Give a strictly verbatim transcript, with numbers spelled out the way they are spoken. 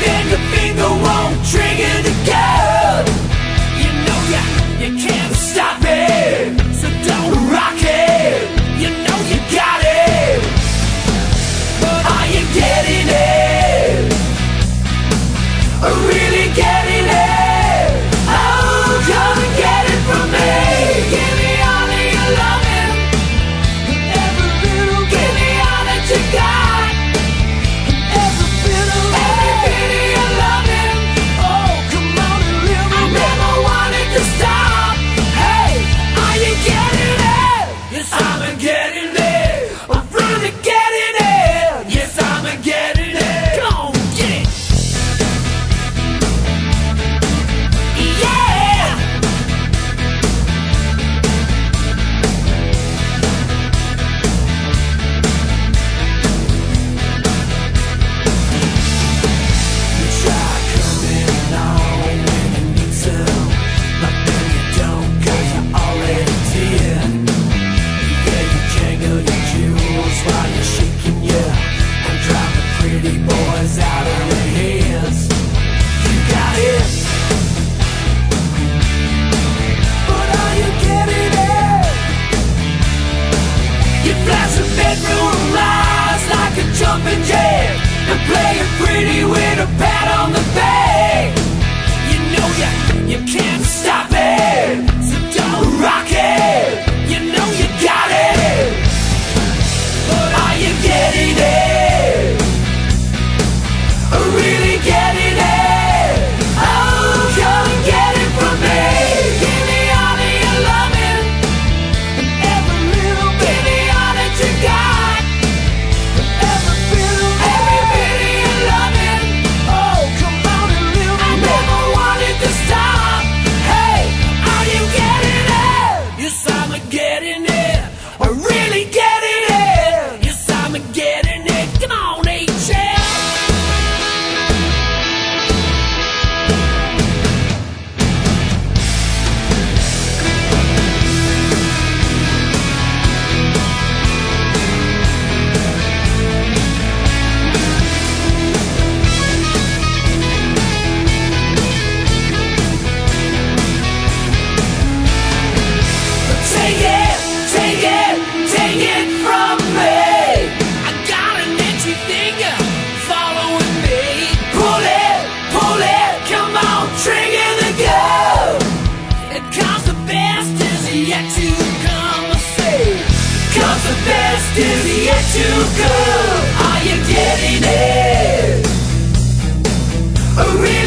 then your finger won't trigger the gun. You know ya, you can't stop it, so don't rock it. You know you got it, but are you getting it? Really getting it? Oh, come and get it from me. Give me all of your loving, every little. Give me all that you got, every bit of every bit of your loving. Oh, come on and live with me. I never wanted to stop. Hey, are you getting it? Yes, I'm getting it. I'm really getting it. Yes, I'm getting it. Come on, get it. Yeah. You try coming on when you need to, but then you don't, 'cause you already did. Yeah, you jangle your jewels while you're shaking, yeah, and drive the pretty boys out of your hands. You got it, but are you getting it? You flash a bedroom lies like a jumping jack, and play it pretty with a pat on the back. You know ya, you can't stop it, so don't rock it. You know you got it, but are you getting it? Really getting it? Oh, come and get it from me. Give me all of your loving, every little. Give me all that you got, every bit of every bit of your loving. Oh, come on and live with me. I never wanted to stop. Hey, are you getting it? Yes, I'm getting it. I'm really getting it. Yes, I'm getting it. Come on, H-L. Take it, take it, take it from me. I got an itchy finger following me. Pull it, pull it, come on, trigger the gun. It comes the best is yet to come, I say. Comes the best is yet to come. Are you getting it?